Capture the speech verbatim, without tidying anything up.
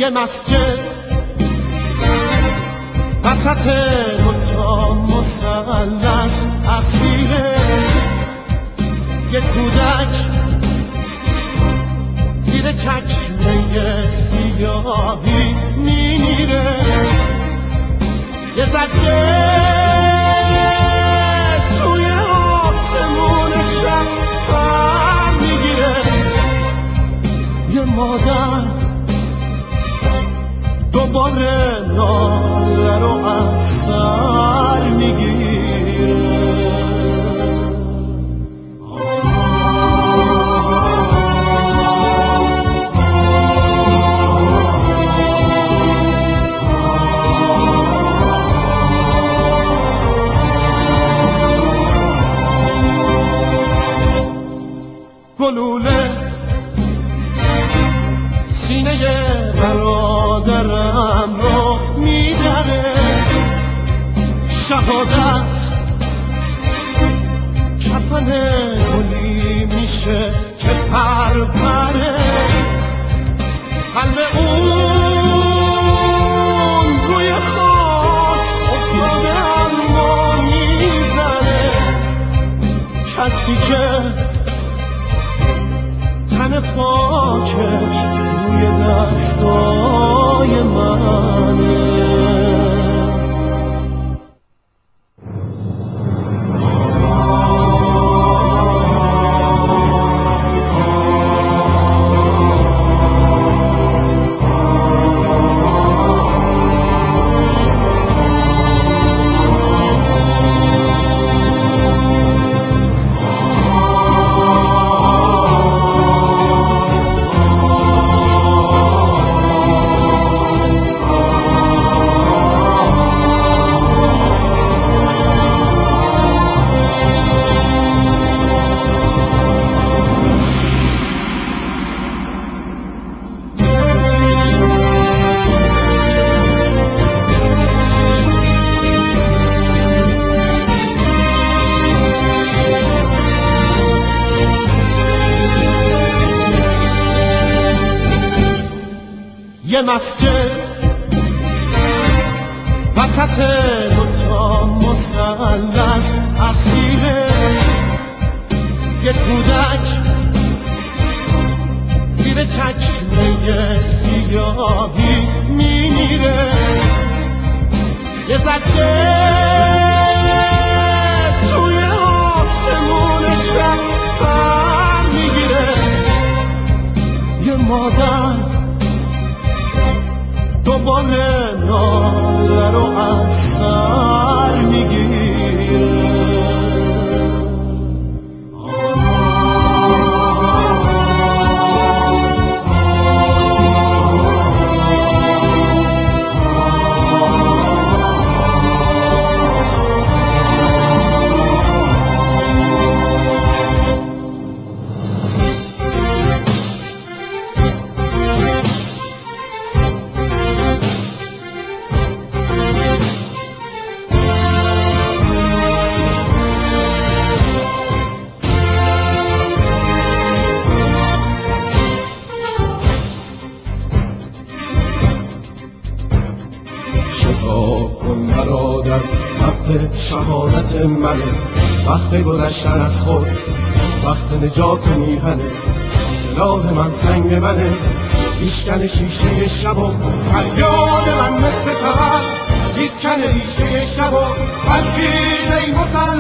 یه مسجد وسط دوتا مثلث اسیره، یه کودک زیر چکمه سیاهی میمیره، یه زجه توی آسمون شب پر میگیره، یه مادر دوباره ناله رو از سر میگیره. گلوله سینه برادرم رو میدره، شهادت کفن گلی میشه که پر پره، قلب اون روی خاک افتاده اما میزنه، کسی که تن پاکش روی دستای منه. یه مسجد وسط دوتا مثلث اسیره، یه کودک زیر چکمه سیاهی میمیره، یه زجه توی آسمون شب پر میگیره، یه مادر دوباره ناله رو از سر میگیره. شهادت منه، وقت گذشتن از خود، وقت نجات میهنه، سلاح من سنگ منه، ایشکن شیشه شب و فریاد من مثل تر، ایشکن ریشه شب و فرشید ای مسلم